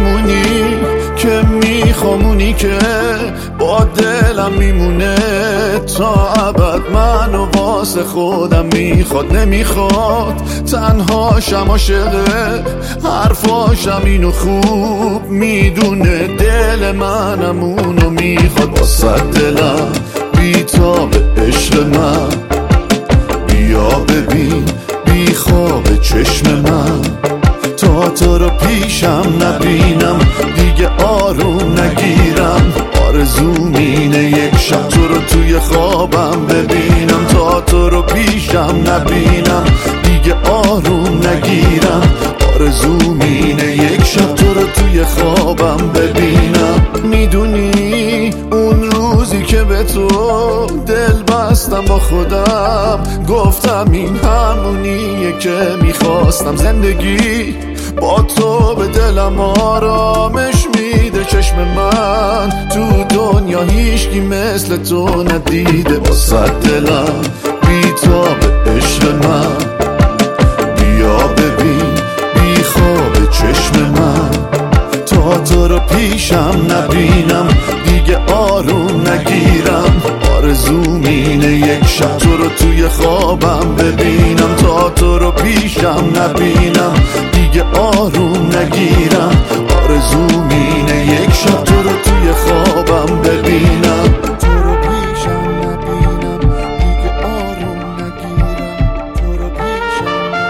همونی که میخوامونی که با دلم میمونه تا ابد، منو واسه خودم میخواد نمیخواد تنهاشم، عاشقه حرفاشم اینو خوب میدونه، دل منم اونو میخواد. واسه دلم بیتاب عشق من، بیا ببین بی خواب چشم من، تا تو رو پیشم نبینم دیگه آروم نگیرم، آرزوم اینه یک شب تو رو توی خوابم ببینم، تا تو رو پیشم نبینم دیگه آروم نگیرم، آرزوم اینه یک شب تو رو توی خوابم ببینم. میدونی اون روزی که به تو دل بستم با خودم، گفتم این همونیه که میخواستم، زندگی با تو به دلم آرامش میده، چشم من تو دنیا هیچکی مثل تو ندیده. واسه دلم بیتاب عشق من، بیا ببین بی خواب چشم من، تا تو رو پیشم نبینم دیگه آروم نگیرم، آرزوم اینه یک شب تو رو توی خوابم ببینم، تا تو رو پیشم نبینم دیگه آروم نگیرم، آرزوم اینه یک شب تو رو توی خوابم ببینم، تو رو پیشم نبینم دیگه آروم نگیرم، تو رو پیشم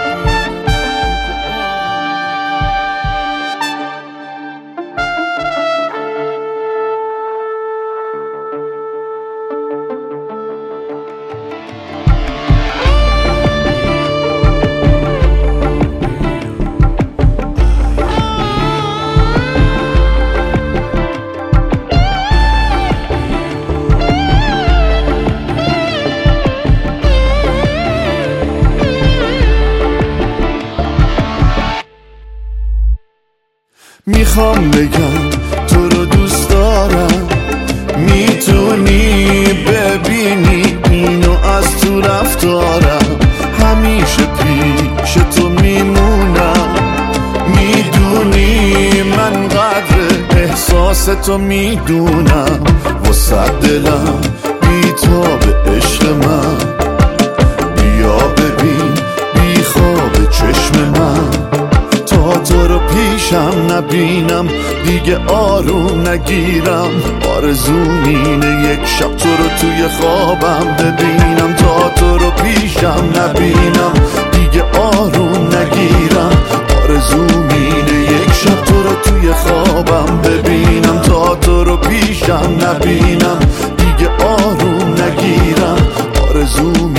میخوام بگم تو رو دوست دارم، میتونی ببینی اینو از تو رفتارم، همیشه پیش تو میمونم، میدونی من قدر احساس تو میدونم. واسه دلم بیتاب عشق من، بیا ببین بی خواب چشم من، تا تو رو پیشم نبینم دیگه آروم نگیرم، آرزوم اینه یک شب تو رو توی خوابم ببینم، تا تو رو پیشم نبینم دیگه آروم نگیرم، آرزوم اینه یک شب تو رو توی خوابم ببینم، تا تو رو پیشم نبینم دیگه آروم نگیرم، آرزوم